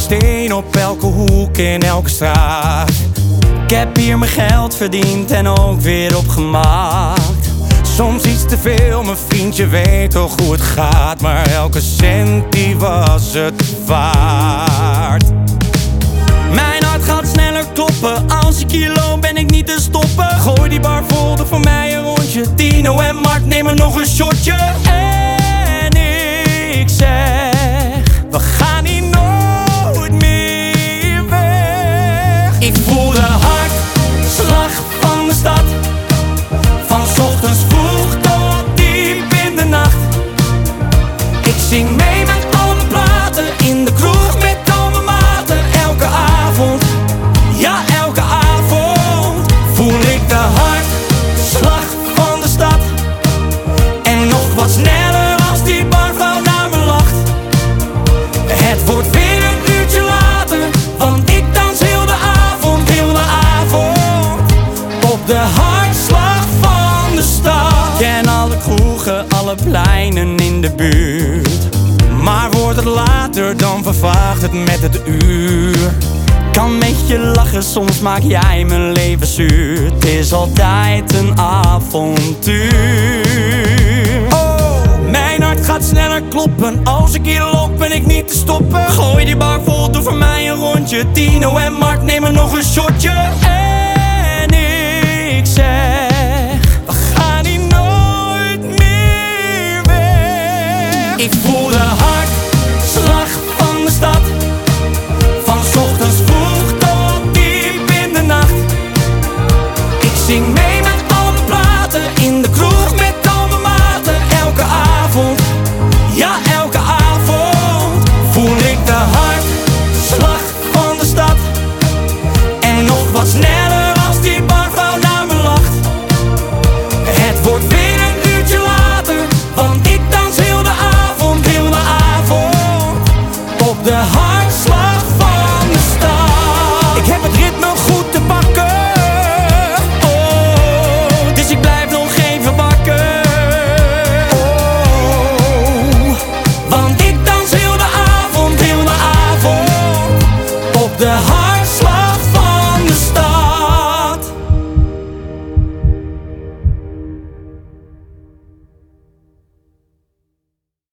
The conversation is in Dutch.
steen op elke hoek in elke straat. Ik heb hier mijn geld verdiend en ook weer opgemaakt. Soms iets te veel, mijn vriendje weet toch hoe het gaat. Maar elke cent die was het waard. Mijn hart gaat sneller kloppen, als ik hier loop ben ik niet te stoppen. Gooi die bar vol, doe voor mij een rondje. Tino en Mark nemen nog een shotje. En ik zeg, we gaan hier nooit meer weg. Ik voel de hartslag van de stad, van 's ochtends vroeg tot diep in de nacht. Ik zing mee met al mijn platen, in de kroeg met al mijn maten. Elke avond, ja elke avond, voel ik de hartslag van de stad. En nog wat sneller als die barvrouw naar me lacht. Het wordt weer een uurtje later, want ik dans heel de avond op de hartslag van de stad. Ken alle kroegen, alle pleinen in de buurt. Maar wordt het later, dan vervaagt het met het uur. Kan met je lachen, soms maak jij mijn leven zuur. Het is altijd een avontuur. Oh, mijn hart gaat sneller kloppen, als ik hier loop ben ik niet te stoppen. Gooi die bar vol, doe voor mij een rondje. Tino en Mark nemen nog een shotje. En ik zeg,